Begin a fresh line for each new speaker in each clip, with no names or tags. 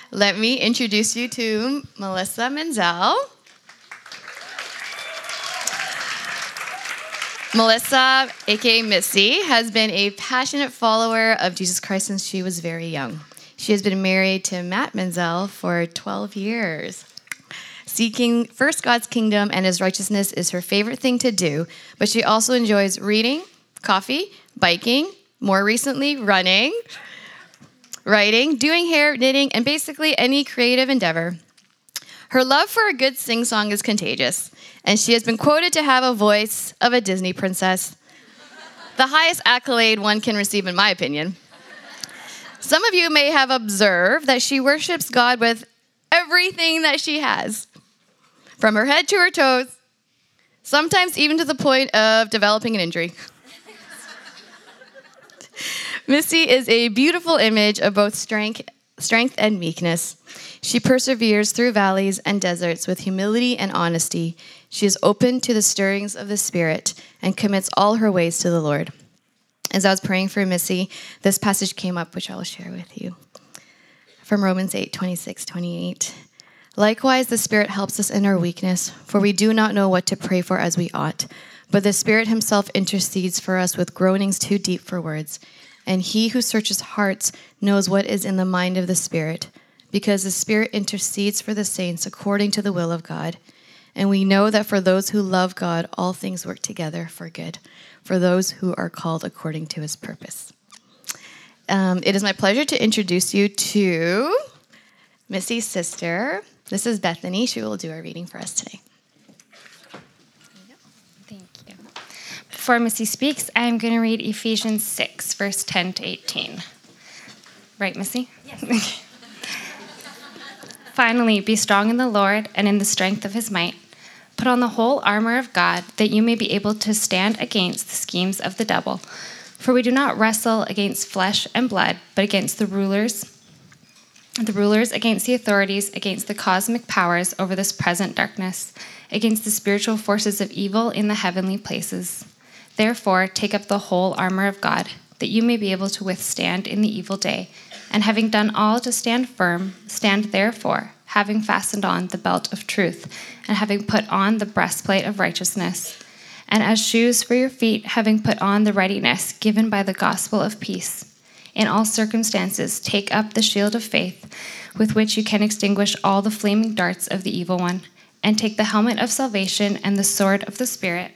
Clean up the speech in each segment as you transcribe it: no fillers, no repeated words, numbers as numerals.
Let me introduce you to Melissa Menzel. Melissa, aka Missy, has been a passionate follower of Jesus Christ since she was very young. She has been married to Matt Menzel for 12 years. Seeking first God's kingdom and his righteousness is her favorite thing to do, but she also enjoys reading, coffee, biking, more recently running, writing, doing hair, knitting, and basically any creative endeavor. Her love for a good sing-song is contagious, and she has been quoted to have a voice of a Disney princess, the highest accolade one can receive, in my opinion. Some of you may have observed that she worships God with everything that she has, from her head to her toes, sometimes even to the point of developing an injury. Missy is a beautiful image of both strength and meekness. She perseveres through valleys and deserts with humility and honesty. She is open to the stirrings of the Spirit and commits all her ways to the Lord. As I was praying for Missy, this passage came up, which I will share with you. From Romans 8:26-28. Likewise, the Spirit helps us in our weakness, for we do not know what to pray for as we ought. But the Spirit himself intercedes for us with groanings too deep for words. And he who searches hearts knows what is in the mind of the Spirit, because the Spirit intercedes for the saints according to the will of God. And we know that for those who love God, all things work together for good, for those who are called according to his purpose. It is my pleasure to introduce you to Missy's sister. This is Bethany. She will do our reading for us today.
Thank you. Before Missy speaks, I'm going to read Ephesians 6, verse 10 to 18. Right, Missy?
Yes.
Finally, be strong in the Lord and in the strength of his might. Put on the whole armor of God, that you may be able to stand against the schemes of the devil. For we do not wrestle against flesh and blood, but against the rulers, against the authorities, against the cosmic powers over this present darkness, against the spiritual forces of evil in the heavenly places. Therefore, take up the whole armor of God, that you may be able to withstand in the evil day. And having done all to stand firm, stand therefore, having fastened on the belt of truth, and having put on the breastplate of righteousness. And as shoes for your feet, having put on the readiness given by the gospel of peace. In all circumstances, take up the shield of faith, with which you can extinguish all the flaming darts of the evil one, and take the helmet of salvation and the sword of the Spirit,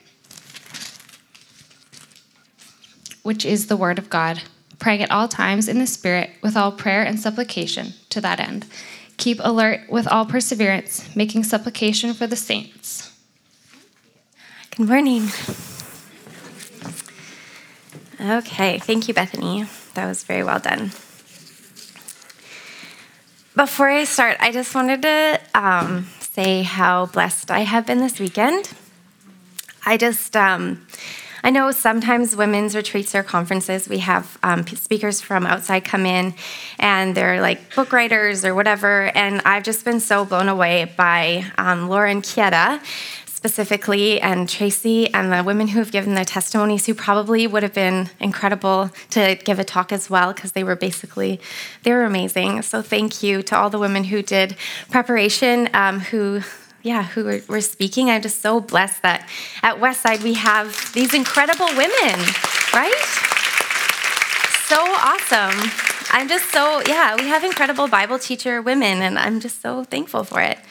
which is the word of God, praying at all times in the Spirit with all prayer and supplication to that end. Keep alert with all perseverance, making supplication for the saints.
Good morning. Okay, thank you, Bethany. That was very well done. Before I start, I just wanted to say how blessed I have been this weekend. I know sometimes women's retreats or conferences, we have speakers from outside come in, and they're like book writers or whatever, and I've just been so blown away by Laura and Kieta specifically, and Tracy, and the women who have given their testimonies, who probably would have been incredible to give a talk as well, because they were amazing. So thank you to all the women who did preparation, who were speaking. I'm just so blessed that at Westside we have these incredible women, right? So awesome. We have incredible Bible teacher women, and I'm just so thankful for it.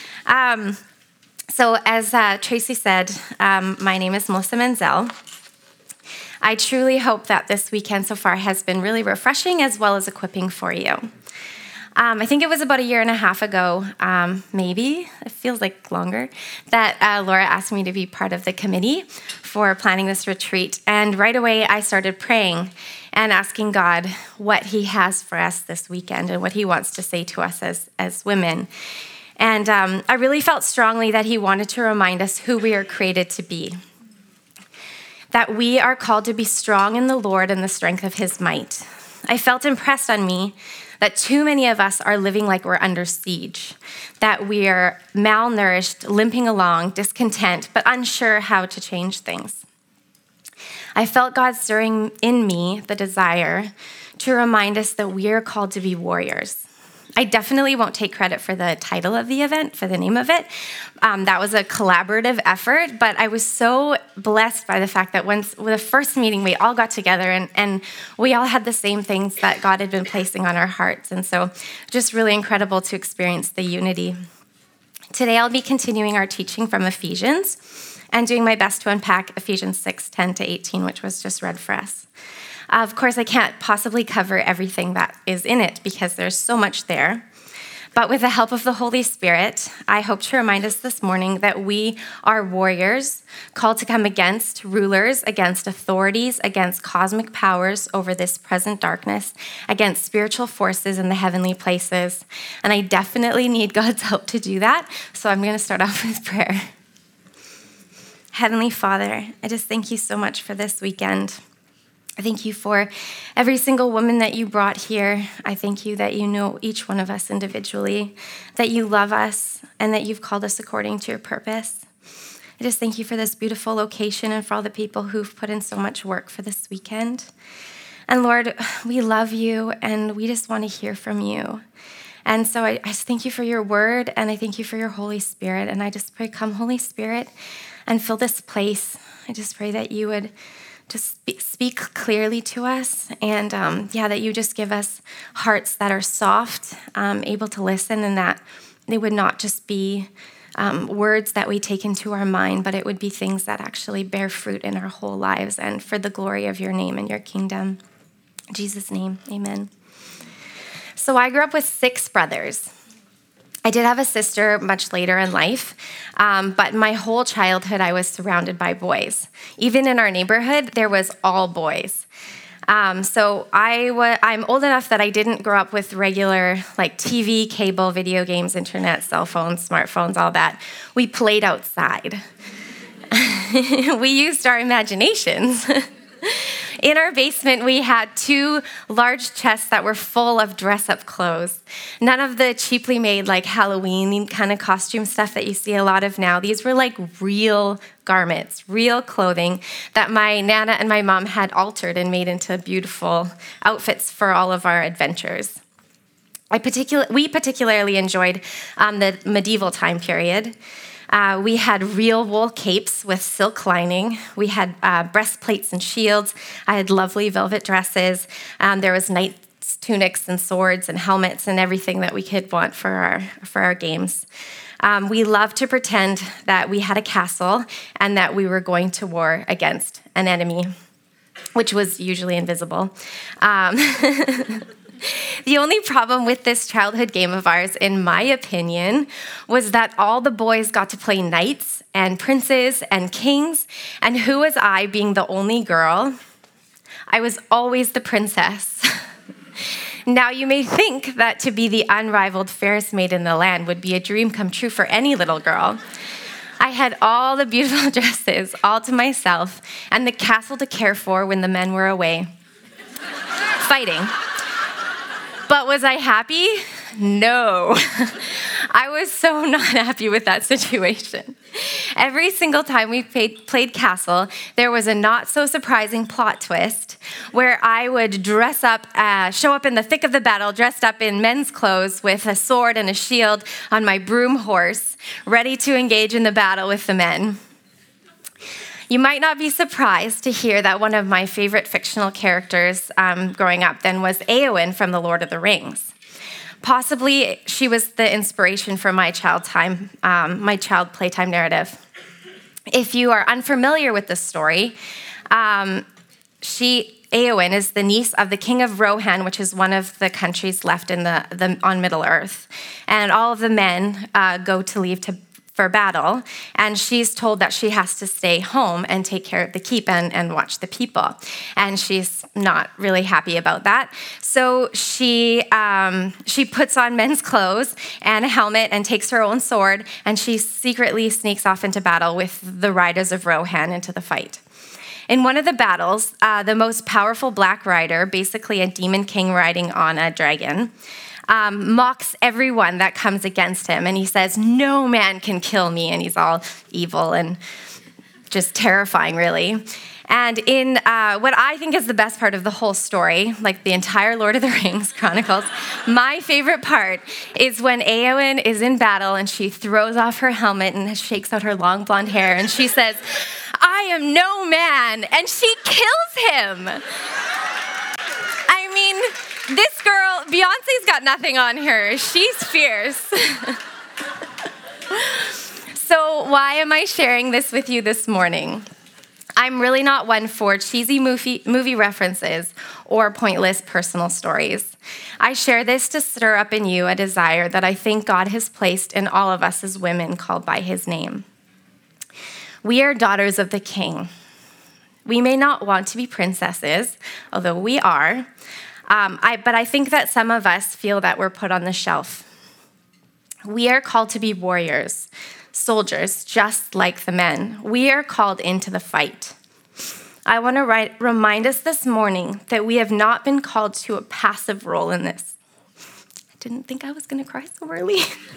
So as Tracy said, my name is Melissa Menzel. I truly hope that this weekend so far has been really refreshing as well as equipping for you. I think it was about a year and a half ago, maybe, it feels like longer, that Laura asked me to be part of the committee for planning this retreat. And right away, I started praying and asking God what he has for us this weekend and what he wants to say to us as women. And I really felt strongly that he wanted to remind us who we are created to be, that we are called to be strong in the Lord and the strength of his might. I felt impressed on me that too many of us are living like we're under siege, that we are malnourished, limping along, discontent, but unsure how to change things. I felt God stirring in me the desire to remind us that we are called to be warriors. I definitely won't take credit for the title of the event, for the name of it. That was a collaborative effort, but I was so blessed by the fact that with the first meeting, we all got together and we all had the same things that God had been placing on our hearts. And so just really incredible to experience the unity. Today, I'll be continuing our teaching from Ephesians and doing my best to unpack Ephesians 6:10 to 18, which was just read for us. Of course, I can't possibly cover everything that is in it because there's so much there. But with the help of the Holy Spirit, I hope to remind us this morning that we are warriors called to come against rulers, against authorities, against cosmic powers over this present darkness, against spiritual forces in the heavenly places. And I definitely need God's help to do that. So I'm going to start off with prayer. Heavenly Father, I just thank you so much for this weekend. I thank you for every single woman that you brought here. I thank you that you know each one of us individually, that you love us, and that you've called us according to your purpose. I just thank you for this beautiful location and for all the people who've put in so much work for this weekend. And Lord, we love you, and we just want to hear from you. And so I just thank you for your word, and I thank you for your Holy Spirit. And I just pray, come, Holy Spirit, and fill this place. I just pray that you would just speak clearly to us, and that you just give us hearts that are soft, able to listen, and that they would not just be words that we take into our mind, but it would be things that actually bear fruit in our whole lives and for the glory of your name and your kingdom. In Jesus' name, amen. So I grew up with 6 brothers. I did have a sister much later in life, but my whole childhood I was surrounded by boys. Even in our neighborhood, there was all boys. So I'm old enough that I didn't grow up with regular like TV, cable, video games, internet, cell phones, smartphones, all that. We played outside. We used our imaginations. In our basement, we had 2 large chests that were full of dress-up clothes. None of the cheaply made, like Halloween kind of costume stuff that you see a lot of now. These were like real garments, real clothing that my Nana and my mom had altered and made into beautiful outfits for all of our adventures. We particularly enjoyed the medieval time period. We had real wool capes with silk lining. We had breastplates and shields. I had lovely velvet dresses. There was knights' tunics and swords and helmets and everything that we could want for our games. We loved to pretend that we had a castle and that we were going to war against an enemy, which was usually invisible. The only problem with this childhood game of ours, in my opinion, was that all the boys got to play knights and princes and kings, and who was I, being the only girl? I was always the princess. Now, you may think that to be the unrivaled fairest maid in the land would be a dream come true for any little girl. I had all the beautiful dresses all to myself and the castle to care for when the men were away fighting. But was I happy? No. I was so not happy with that situation. Every single time we played Castle, there was a not so surprising plot twist where I would dress up, show up in the thick of the battle, dressed up in men's clothes with a sword and a shield on my broom horse, ready to engage in the battle with the men. You might not be surprised to hear that one of my favorite fictional characters growing up then was Éowyn from The Lord of the Rings. Possibly she was the inspiration for my child playtime narrative. If you are unfamiliar with this story, Éowyn is the niece of the king of Rohan, which is one of the countries left on Middle Earth. And all of the men go to leave for battle, and she's told that she has to stay home and take care of the keep and watch the people. And she's not really happy about that. So she puts on men's clothes and a helmet and takes her own sword, and she secretly sneaks off into battle with the riders of Rohan into the fight. In one of the battles, the most powerful black rider, basically a demon king riding on a dragon, mocks everyone that comes against him. And he says, "No man can kill me." And he's all evil and just terrifying, really. And in what I think is the best part of the whole story, like the entire Lord of the Rings Chronicles, my favorite part is when Éowyn is in battle and she throws off her helmet and shakes out her long blonde hair and she says, "I am no man," and she kills him. I mean, this girl, Beyonce's got nothing on her. She's fierce. So why am I sharing this with you this morning? I'm really not one for cheesy movie references or pointless personal stories. I share this to stir up in you a desire that I think God has placed in all of us as women called by his name. We are daughters of the King. We may not want to be princesses, although we are, but I think that some of us feel that we're put on the shelf. We are called to be warriors, soldiers, just like the men. We are called into the fight. I want to remind us this morning that we have not been called to a passive role in this. I didn't think I was going to cry so early.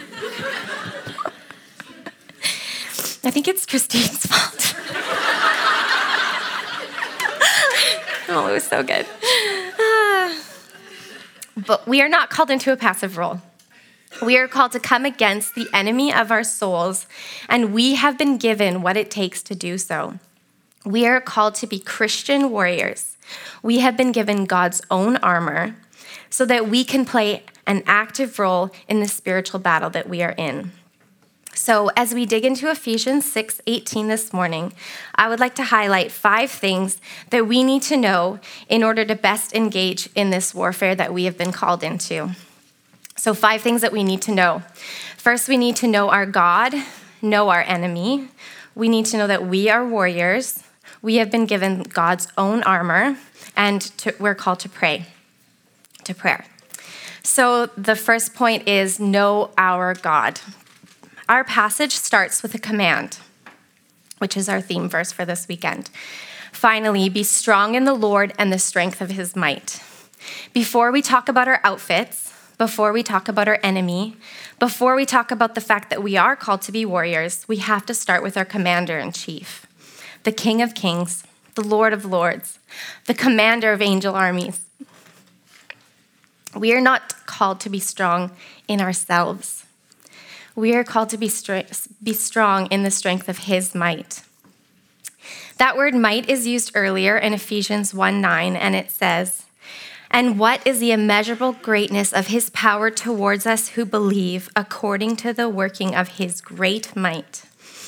I think it's Christine's fault. Oh, it was so good. But we are not called into a passive role. We are called to come against the enemy of our souls, and we have been given what it takes to do so. We are called to be Christian warriors. We have been given God's own armor so that we can play an active role in the spiritual battle that we are in. So as we dig into Ephesians 6:18 this morning, I would like to highlight 5 things that we need to know in order to best engage in this warfare that we have been called into. So 5 things that we need to know. First, we need to know our God, know our enemy. We need to know that we are warriors. We have been given God's own armor, and we're called to pray, to prayer. So the first point is know our God. Our passage starts with a command, which is our theme verse for this weekend. Finally, be strong in the Lord and the strength of his might. Before we talk about our outfits, before we talk about our enemy, before we talk about the fact that we are called to be warriors, we have to start with our commander-in-chief, the King of Kings, the Lord of Lords, the commander of angel armies. We are not called to be strong in ourselves. We are called to be strong in the strength of his might. That word might is used earlier in Ephesians 1:9, and it says, "And what is the immeasurable greatness of his power towards us who believe, according to the working of his great might?"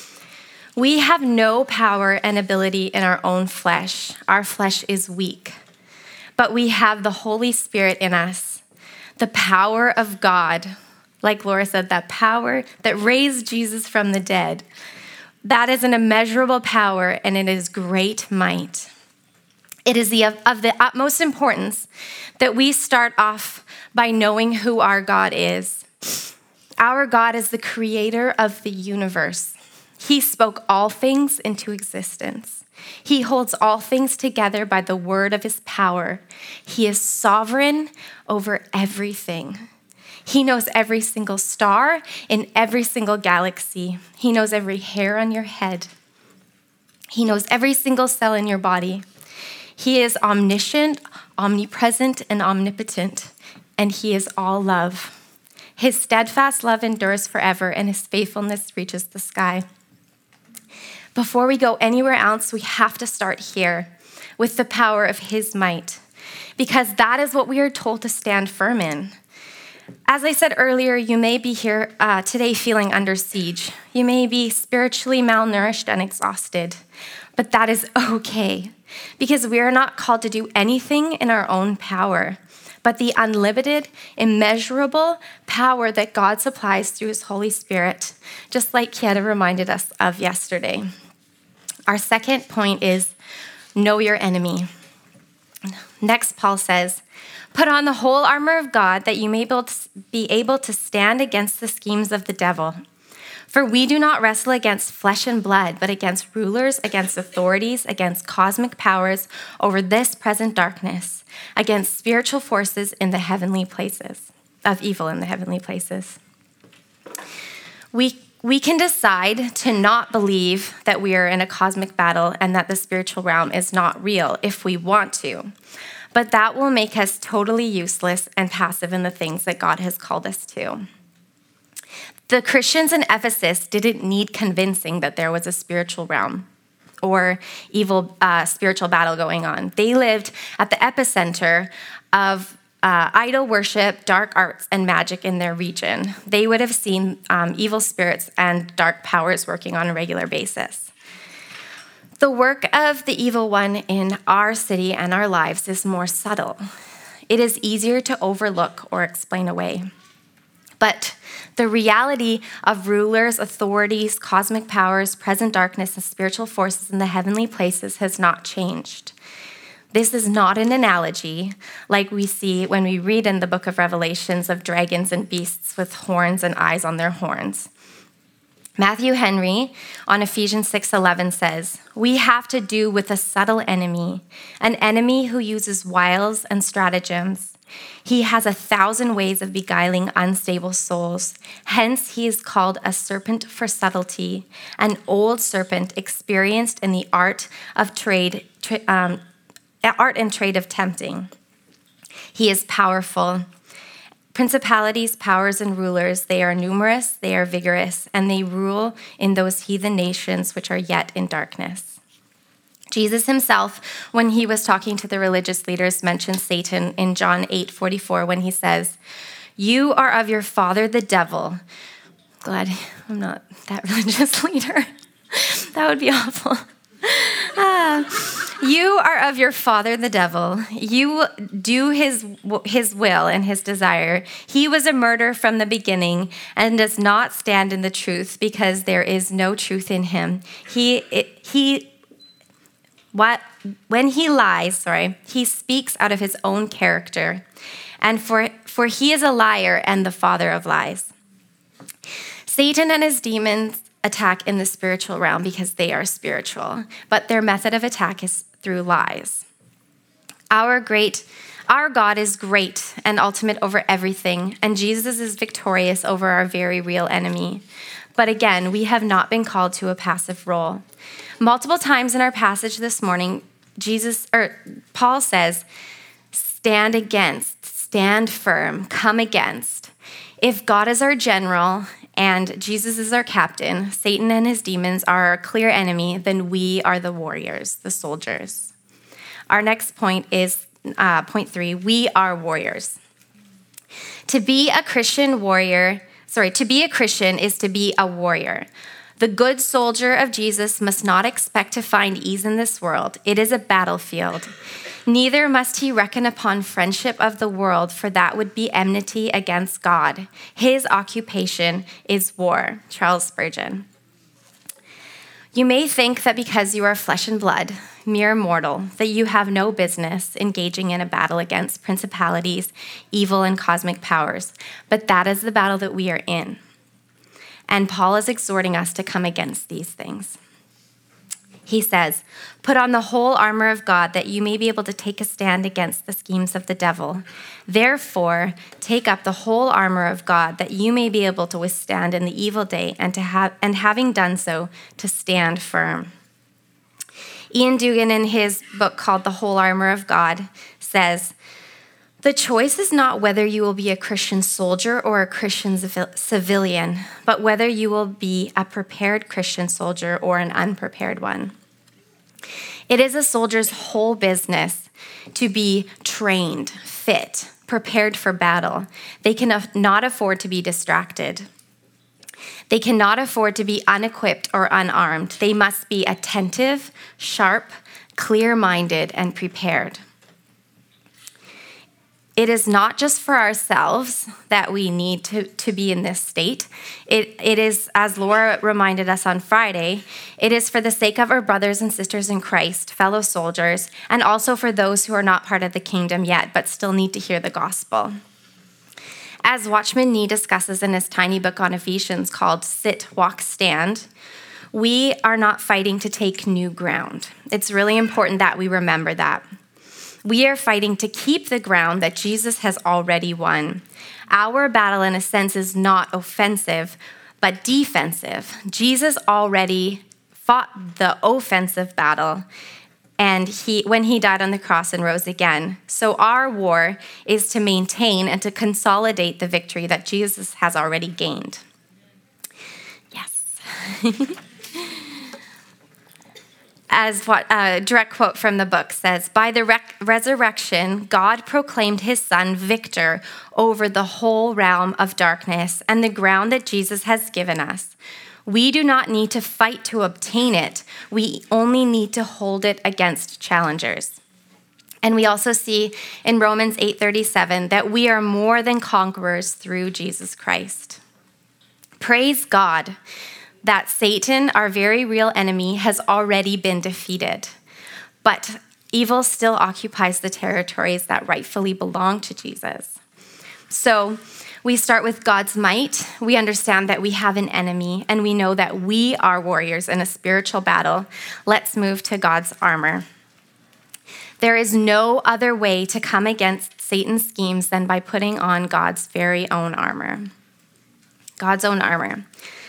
We have no power and ability in our own flesh. Our flesh is weak. But we have the Holy Spirit in us, the power of God. Like Laura said, that power that raised Jesus from the dead. That is an immeasurable power, and it is great might. It is of the utmost importance that we start off by knowing who our God is. Our God is the creator of the universe. He spoke all things into existence. He holds all things together by the word of his power. He is sovereign over everything. He knows every single star in every single galaxy. He knows every hair on your head. He knows every single cell in your body. He is omniscient, omnipresent, and omnipotent, and he is all love. His steadfast love endures forever, and his faithfulness reaches the sky. Before we go anywhere else, we have to start here with the power of his might, because that is what we are told to stand firm in. As I said earlier, you may be here today feeling under siege. You may be spiritually malnourished and exhausted, but that is okay, because we are not called to do anything in our own power, but the unlimited, immeasurable power that God supplies through his Holy Spirit, just like Kieta reminded us of yesterday. Our second point is know your enemy. Next, Paul says, put on the whole armor of God that you may be able to stand against the schemes of the devil. For we do not wrestle against flesh and blood, but against rulers, against authorities, against cosmic powers over this present darkness, against spiritual forces in the heavenly places, of evil in the heavenly places. We We can decide to not believe that we are in a cosmic battle and that the spiritual realm is not real if we want to. But that will make us totally useless and passive in the things that God has called us to. The Christians in Ephesus didn't need convincing that there was a spiritual realm or evil spiritual battle going on. They lived at the epicenter of idol worship, dark arts, and magic in their region. They would have seen evil spirits and dark powers working on a regular basis. The work of the evil one in our city and our lives is more subtle. It is easier to overlook or explain away. But the reality of rulers, authorities, cosmic powers, present darkness, and spiritual forces in the heavenly places has not changed. This is not an analogy like we see when we read in the book of Revelations of dragons and beasts with horns and eyes on their horns. Matthew Henry on Ephesians 6:11 says, "We have to do with a subtle enemy, an enemy who uses wiles and stratagems. He has 1,000 ways of beguiling unstable souls. Hence, he is called a serpent for subtlety, an old serpent experienced in the art and trade of tempting. He is powerful. Principalities, powers, and rulers, they are numerous, they are vigorous, and they rule in those heathen nations which are yet in darkness." Jesus himself, when he was talking to the religious leaders, mentioned Satan in John 8:44 when he says, "You are of your father the devil." Glad I'm not that religious leader. That would be awful. "You are of your father the devil. You do his will and his desire. He was a murderer from the beginning and does not stand in the truth because there is no truth in him. When he lies, he speaks out of his own character, and for he is a liar and the father of lies." Satan and his demons attack in the spiritual realm because they are spiritual, but their method of attack is through lies. Our God is great and ultimate over everything, and Jesus is victorious over our very real enemy. But again, we have not been called to a passive role. Multiple times in our passage this morning, Paul says, stand against, stand firm, come against. If God is our general and Jesus is our captain, Satan and his demons are our clear enemy, then we are the warriors, the soldiers. Our next point is point 3, we are warriors. To be a Christian is to be a warrior. The good soldier of Jesus must not expect to find ease in this world. It is a battlefield. Neither must he reckon upon friendship of the world, for that would be enmity against God. His occupation is war. Charles Spurgeon. You may think that because you are flesh and blood, mere mortal, that you have no business engaging in a battle against principalities, evil, and cosmic powers, but that is the battle that we are in. And Paul is exhorting us to come against these things. He says, "Put on the whole armor of God that you may be able to take a stand against the schemes of the devil. Therefore, take up the whole armor of God that you may be able to withstand in the evil day and having done so, to stand firm." Ian Dugan, in his book called The Whole Armor of God, says, "The choice is not whether you will be a Christian soldier or a Christian civilian, but whether you will be a prepared Christian soldier or an unprepared one. It is a soldier's whole business to be trained, fit, prepared for battle. They cannot afford to be distracted. They cannot afford to be unequipped or unarmed. They must be attentive, sharp, clear-minded, and prepared. It is not just for ourselves that we need to be in this state. It is, as Laura reminded us on Friday, it is for the sake of our brothers and sisters in Christ, fellow soldiers, and also for those who are not part of the kingdom yet, but still need to hear the gospel. As Watchman Nee discusses in his tiny book on Ephesians called Sit, Walk, Stand, we are not fighting to take new ground. It's really important that we remember that. We are fighting to keep the ground that Jesus has already won. Our battle, in a sense, is not offensive, but defensive. Jesus already fought the offensive battle, and when he died on the cross and rose again. So our war is to maintain and to consolidate the victory that Jesus has already gained. Yes. As what a direct quote from the book says, by the resurrection, God proclaimed his son victor over the whole realm of darkness and the ground that Jesus has given us. We do not need to fight to obtain it. We only need to hold it against challengers. And we also see in Romans 8:37 that we are more than conquerors through Jesus Christ. Praise God that Satan, our very real enemy, has already been defeated. But evil still occupies the territories that rightfully belong to Jesus. So we start with God's might. We understand that we have an enemy, and we know that we are warriors in a spiritual battle. Let's move to God's armor. There is no other way to come against Satan's schemes than by putting on God's very own armor. God's own armor.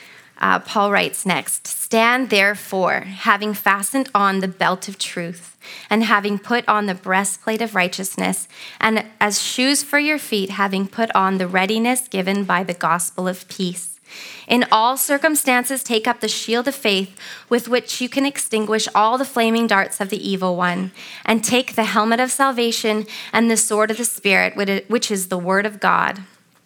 Paul writes next, stand therefore, having fastened on the belt of truth, and having put on the breastplate of righteousness, and as shoes for your feet, having put on the readiness given by the gospel of peace. In all circumstances, take up the shield of faith with which you can extinguish all the flaming darts of the evil one, and take the helmet of salvation and the sword of the Spirit, which is the word of God.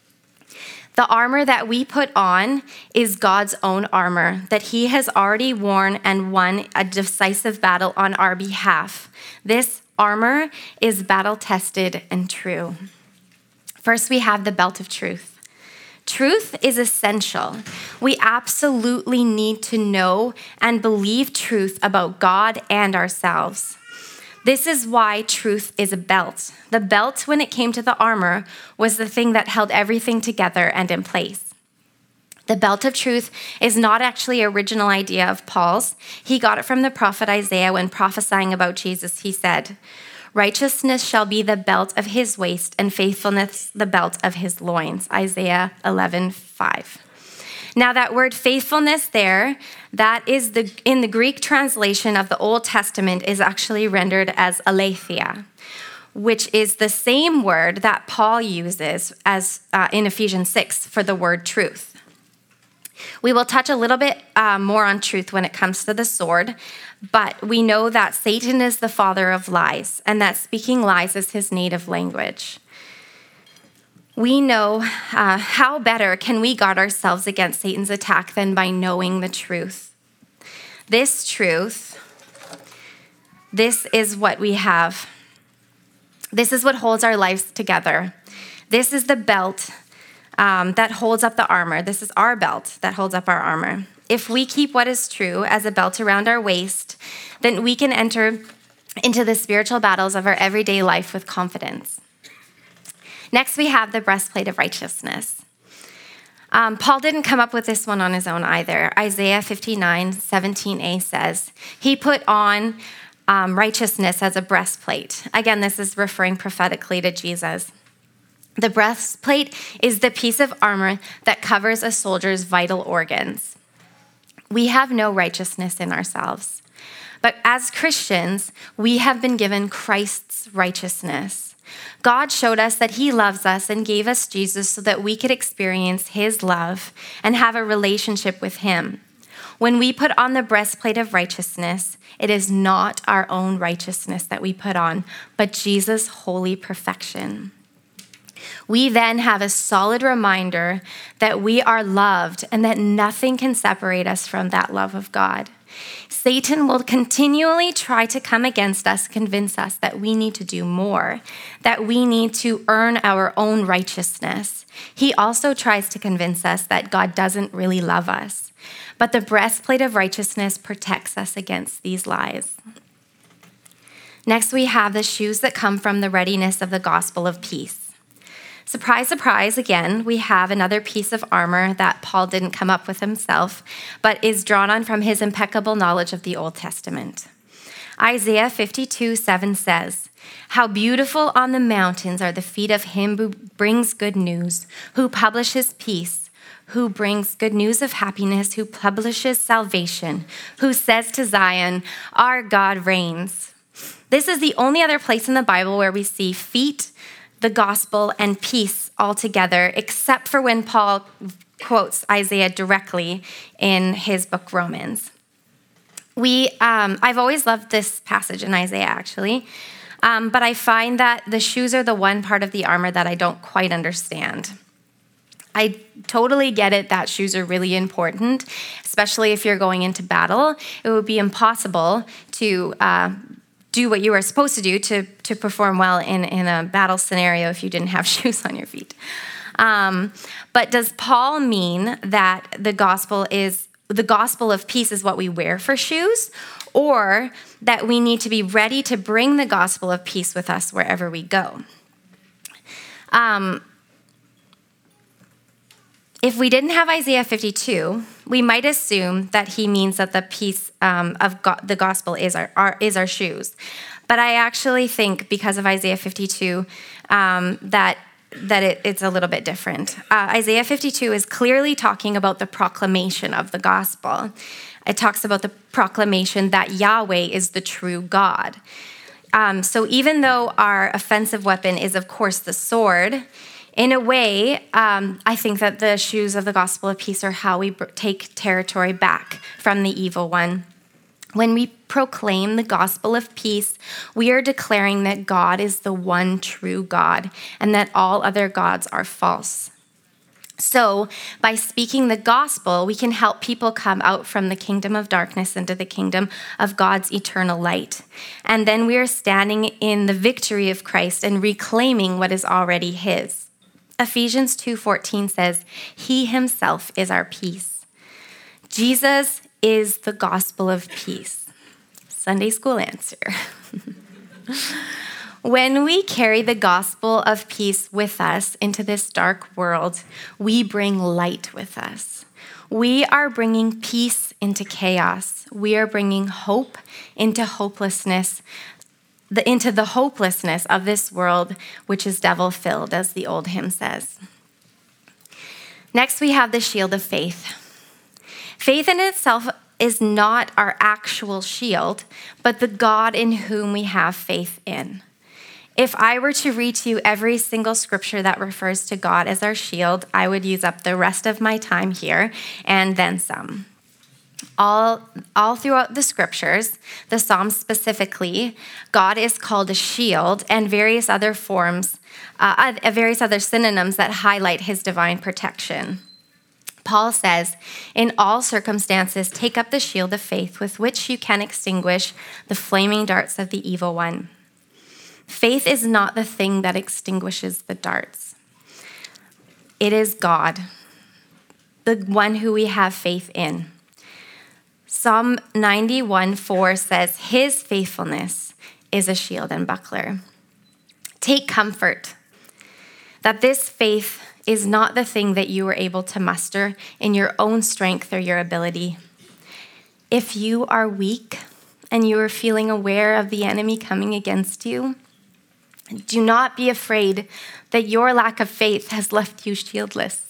The armor that we put on is God's own armor that he has already worn and won a decisive battle on our behalf. This armor is battle-tested and true. First, we have the belt of truth. Truth is essential. We absolutely need to know and believe truth about God and ourselves. This is why truth is a belt. The belt, when it came to the armor, was the thing that held everything together and in place. The belt of truth is not actually an original idea of Paul's. He got it from the prophet Isaiah when prophesying about Jesus. He said, righteousness shall be the belt of his waist, and faithfulness the belt of his loins. Isaiah 11:5. Now that word faithfulness there, that is in the Greek translation of the Old Testament is actually rendered as aletheia, which is the same word that Paul uses as in Ephesians 6 for the word truth. We will touch a little bit more on truth when it comes to the sword, but we know that Satan is the father of lies and that speaking lies is his native language. We know how better can we guard ourselves against Satan's attack than by knowing the truth. This truth, this is what we have. This is what holds our lives together. This is the belt that holds up the armor. This is our belt that holds up our armor. If we keep what is true as a belt around our waist, then we can enter into the spiritual battles of our everyday life with confidence. Next, we have the breastplate of righteousness. Paul didn't come up with this one on his own either. Isaiah 59:17a says, he put on righteousness as a breastplate. Again, this is referring prophetically to Jesus. The breastplate is the piece of armor that covers a soldier's vital organs. We have no righteousness in ourselves. But as Christians, we have been given Christ's righteousness. God showed us that he loves us and gave us Jesus so that we could experience his love and have a relationship with him. When we put on the breastplate of righteousness, it is not our own righteousness that we put on, but Jesus' holy perfection. We then have a solid reminder that we are loved and that nothing can separate us from that love of God. Satan will continually try to come against us, convince us that we need to do more, that we need to earn our own righteousness. He also tries to convince us that God doesn't really love us. But the breastplate of righteousness protects us against these lies. Next, we have the shoes that come from the readiness of the gospel of peace. Surprise, surprise, again, we have another piece of armor that Paul didn't come up with himself, but is drawn on from his impeccable knowledge of the Old Testament. Isaiah 52:7 says, how beautiful on the mountains are the feet of him who brings good news, who publishes peace, who brings good news of happiness, who publishes salvation, who says to Zion, our God reigns. This is the only other place in the Bible where we see feet, the gospel, and peace all together, except for when Paul quotes Isaiah directly in his book, Romans. I've always loved this passage in Isaiah, actually, but I find that the shoes are the one part of the armor that I don't quite understand. I totally get it that shoes are really important, especially if you're going into battle. It would be impossible to do what you are supposed to do to perform well in a battle scenario if you didn't have shoes on your feet. But does Paul mean that the gospel of peace is what we wear for shoes, or that we need to be ready to bring the gospel of peace with us wherever we go? If we didn't have Isaiah 52, we might assume that he means that the peace of God, the gospel is our shoes. But I actually think because of Isaiah 52 that it's a little bit different. Isaiah 52 is clearly talking about the proclamation of the gospel. It talks about the proclamation that Yahweh is the true God. So even though our offensive weapon is, of course, the sword, in a way, I think that the shoes of the gospel of peace are how we take territory back from the evil one. When we proclaim the gospel of peace, we are declaring that God is the one true God and that all other gods are false. So by speaking the gospel, we can help people come out from the kingdom of darkness into the kingdom of God's eternal light. And then we are standing in the victory of Christ and reclaiming what is already his. Ephesians 2:14 says, he himself is our peace. Jesus is the gospel of peace. Sunday school answer. When we carry the gospel of peace with us into this dark world, we bring light with us. We are bringing peace into chaos. We are bringing hope into hopelessness, into the hopelessness of this world, which is devil-filled, as the old hymn says. Next, we have the shield of faith. Faith in itself is not our actual shield, but the God in whom we have faith in. If I were to read to you every single scripture that refers to God as our shield, I would use up the rest of my time here and then some. All throughout the scriptures, the Psalms specifically, God is called a shield and various other forms, various other synonyms that highlight his divine protection. Paul says, in all circumstances, take up the shield of faith with which you can extinguish the flaming darts of the evil one. Faith is not the thing that extinguishes the darts. It is God, the one who we have faith in. Psalm 91:4 says, his faithfulness is a shield and buckler. Take comfort that this faith is not the thing that you were able to muster in your own strength or your ability. If you are weak and you are feeling aware of the enemy coming against you, do not be afraid that your lack of faith has left you shieldless.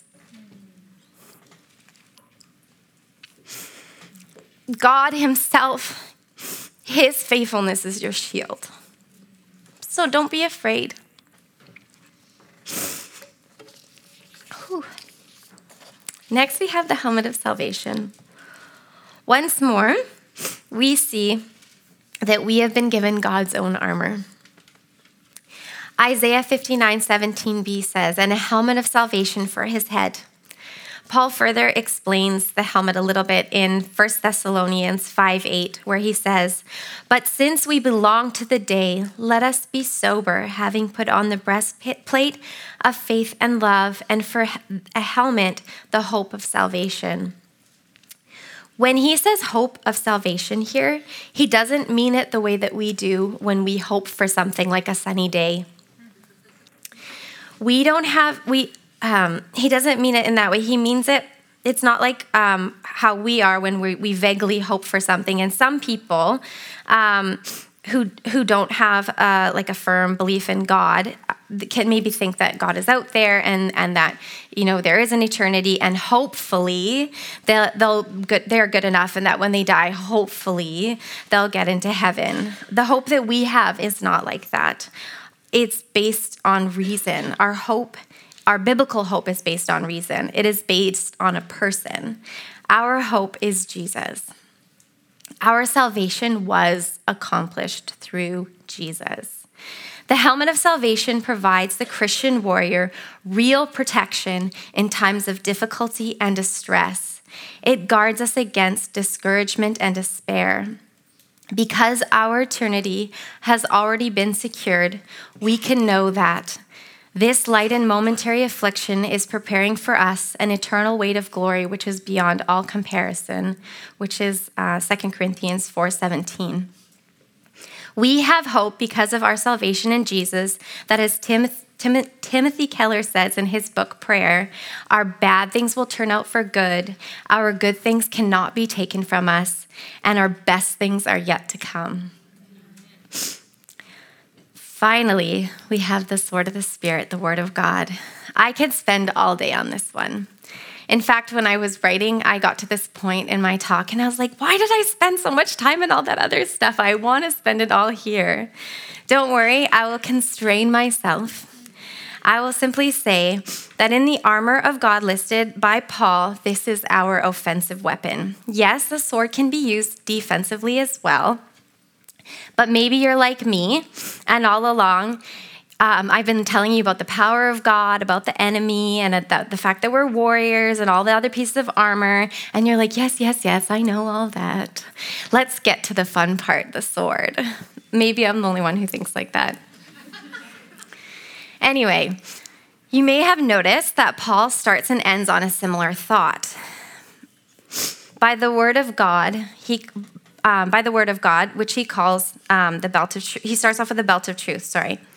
God himself, his faithfulness is your shield. So don't be afraid. Whew. Next, we have the helmet of salvation. Once more, we see that we have been given God's own armor. Isaiah 59:17b says, and a helmet of salvation for his head. Paul further explains the helmet a little bit in 1 Thessalonians 5:8, where he says, but since we belong to the day, let us be sober, having put on the breastplate of faith and love, and for a helmet, the hope of salvation. When he says hope of salvation here, he doesn't mean it the way that we do when we hope for something like a sunny day. He doesn't mean it in that way. He means it, it's not like how we are when we vaguely hope for something. And some people who don't have like a firm belief in God, can maybe think that God is out there and that, there is an eternity, and hopefully they're good enough, and that when they die, hopefully they'll get into heaven. The hope that we have is not like that. It's based on reason. Our biblical hope is based on reason. It is based on a person. Our hope is Jesus. Our salvation was accomplished through Jesus. The helmet of salvation provides the Christian warrior real protection in times of difficulty and distress. It guards us against discouragement and despair. Because our eternity has already been secured, we can know that this light and momentary affliction is preparing for us an eternal weight of glory, which is beyond all comparison, which is 2 Corinthians 4:17. We have hope because of our salvation in Jesus, that as Timothy Keller says in his book, Prayer, our bad things will turn out for good, our good things cannot be taken from us, and our best things are yet to come. Finally, we have the sword of the Spirit, the Word of God. I could spend all day on this one. In fact, when I was writing, I got to this point in my talk and I was like, why did I spend so much time on all that other stuff? I want to spend it all here. Don't worry, I will constrain myself. I will simply say that in the armor of God listed by Paul, this is our offensive weapon. Yes, the sword can be used defensively as well. But maybe you're like me, and all along, I've been telling you about the power of God, about the enemy, and the fact that we're warriors and all the other pieces of armor. And you're like, yes, I know all that. Let's get to the fun part, the sword. Maybe I'm the only one who thinks like that. Anyway, you may have noticed that Paul starts and ends on a similar thought. By the word of God, which he calls the belt of truth. He starts off with the belt of truth,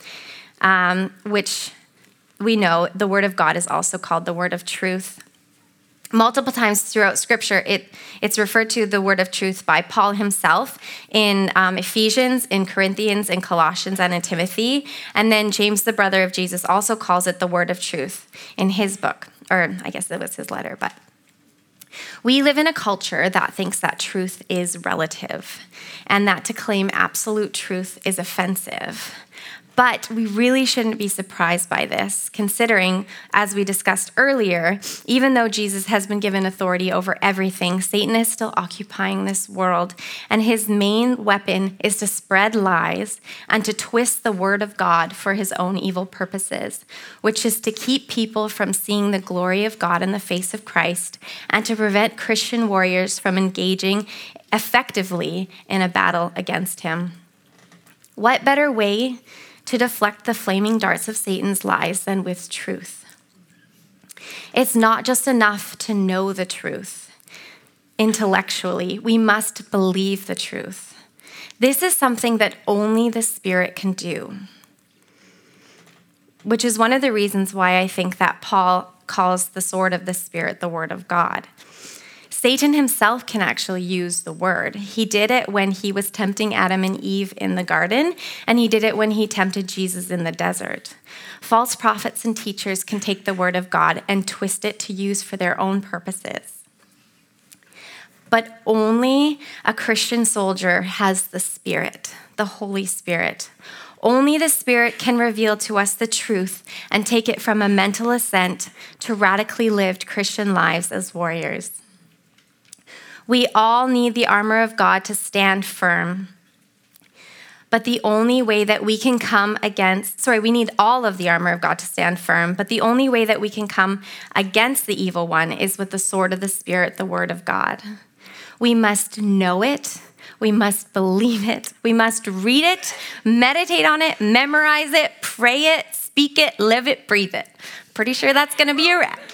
which we know the word of God is also called the word of truth. Multiple times throughout Scripture, it's referred to the word of truth by Paul himself in Ephesians, in Corinthians, in Colossians, and in Timothy. And then James, the brother of Jesus, also calls it the word of truth in his book, or I guess it was his letter, but we live in a culture that thinks that truth is relative and that to claim absolute truth is offensive. But we really shouldn't be surprised by this, considering, as we discussed earlier, even though Jesus has been given authority over everything, Satan is still occupying this world, and his main weapon is to spread lies and to twist the word of God for his own evil purposes, which is to keep people from seeing the glory of God in the face of Christ and to prevent Christian warriors from engaging effectively in a battle against him. What better way to deflect the flaming darts of Satan's lies than with truth? It's not just enough to know the truth intellectually. We must believe the truth. This is something that only the Spirit can do, which is one of the reasons why I think that Paul calls the sword of the Spirit the Word of God. Satan himself can actually use the word. He did it when he was tempting Adam and Eve in the garden, and he did it when he tempted Jesus in the desert. False prophets and teachers can take the word of God and twist it to use for their own purposes. But only a Christian soldier has the Spirit, the Holy Spirit. Only the Spirit can reveal to us the truth and take it from a mental assent to radically lived Christian lives as warriors. We all need the armor of God to stand firm. But the only way that we can we need all of the armor of God to stand firm, but the only way that we can come against the evil one is with the sword of the Spirit, the word of God. We must know it. We must believe it. We must read it, meditate on it, memorize it, pray it, speak it, live it, breathe it. Pretty sure that's going to be a wrap.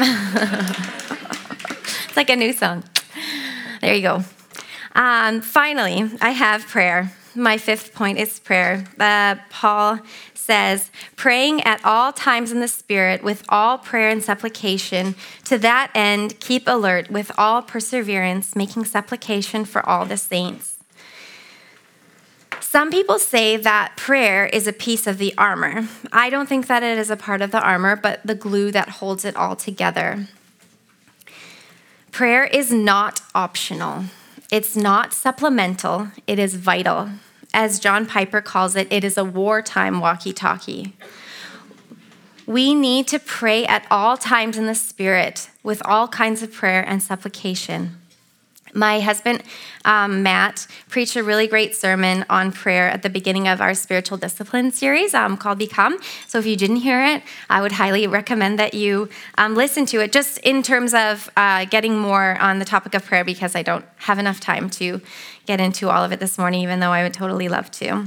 It's like a new song. There you go. Finally, I have prayer. My fifth point is prayer. Paul says, praying at all times in the Spirit with all prayer and supplication. To that end, keep alert with all perseverance, making supplication for all the saints. Some people say that prayer is a piece of the armor. I don't think that it is a part of the armor, but the glue that holds it all together. Prayer is not optional. It's not supplemental. It is vital. As John Piper calls it, it is a wartime walkie-talkie. We need to pray at all times in the Spirit with all kinds of prayer and supplication. My husband, Matt, preached a really great sermon on prayer at the beginning of our spiritual discipline series called Become. So if you didn't hear it, I would highly recommend that you listen to it, just in terms of getting more on the topic of prayer, because I don't have enough time to get into all of it this morning, even though I would totally love to.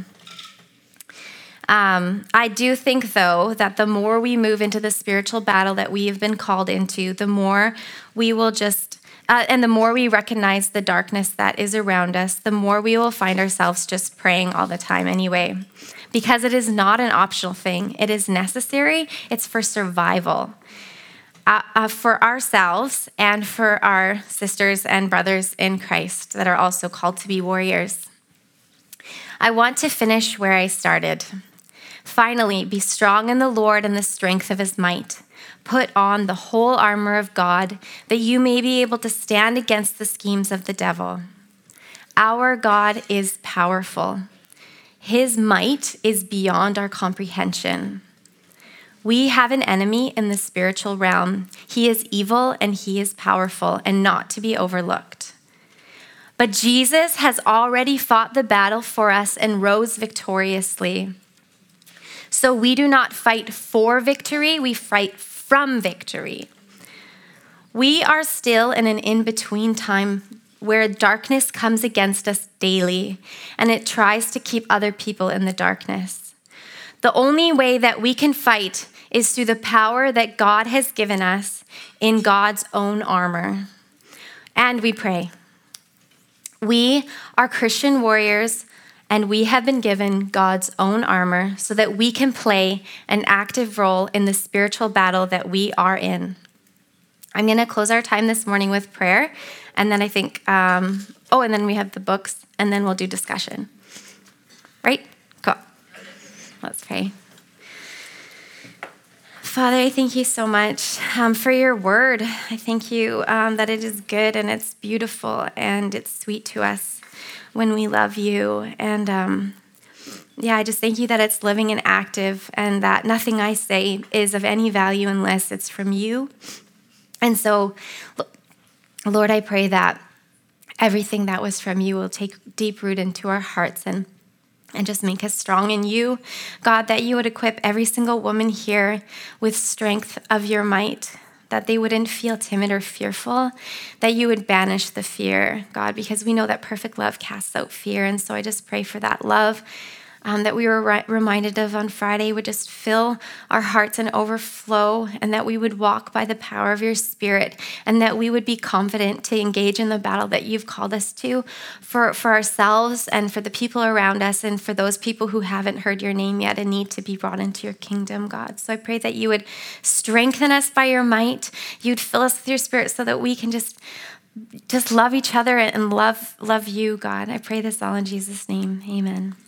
I do think, though, that the more we move into the spiritual battle that we have been called into, the more we will and the more we recognize the darkness that is around us, the more we will find ourselves just praying all the time anyway. Because it is not an optional thing. It is necessary. It's for survival. For ourselves and for our sisters and brothers in Christ that are also called to be warriors. I want to finish where I started. Finally, be strong in the Lord and the strength of his might. Put on the whole armor of God, that you may be able to stand against the schemes of the devil. Our God is powerful. His might is beyond our comprehension. We have an enemy in the spiritual realm. He is evil and he is powerful and not to be overlooked. But Jesus has already fought the battle for us and rose victoriously. So we do not fight for victory, we fight from victory. We are still in an in-between time where darkness comes against us daily, and it tries to keep other people in the darkness. The only way that we can fight is through the power that God has given us in God's own armor. And we pray. We are Christian warriors, and we have been given God's own armor so that we can play an active role in the spiritual battle that we are in. I'm going to close our time this morning with prayer, and then I think, and then we have the books, and then we'll do discussion. Right? Cool. Let's pray. Father, I thank you so much for your word. I thank you that it is good and it's beautiful and it's sweet to us when we love you. And I just thank you that it's living and active and that nothing I say is of any value unless it's from you. And so, Lord, I pray that everything that was from you will take deep root into our hearts and just make us strong in you. God, that you would equip every single woman here with strength of your might, that they wouldn't feel timid or fearful, that you would banish the fear, God, because we know that perfect love casts out fear. And so I just pray for that love that we were reminded of on Friday would just fill our hearts and overflow, and that we would walk by the power of your Spirit, and that we would be confident to engage in the battle that you've called us to for ourselves and for the people around us and for those people who haven't heard your name yet and need to be brought into your kingdom, God. So I pray that you would strengthen us by your might. You'd fill us with your Spirit so that we can just love each other and love you, God. I pray this all in Jesus' name. Amen.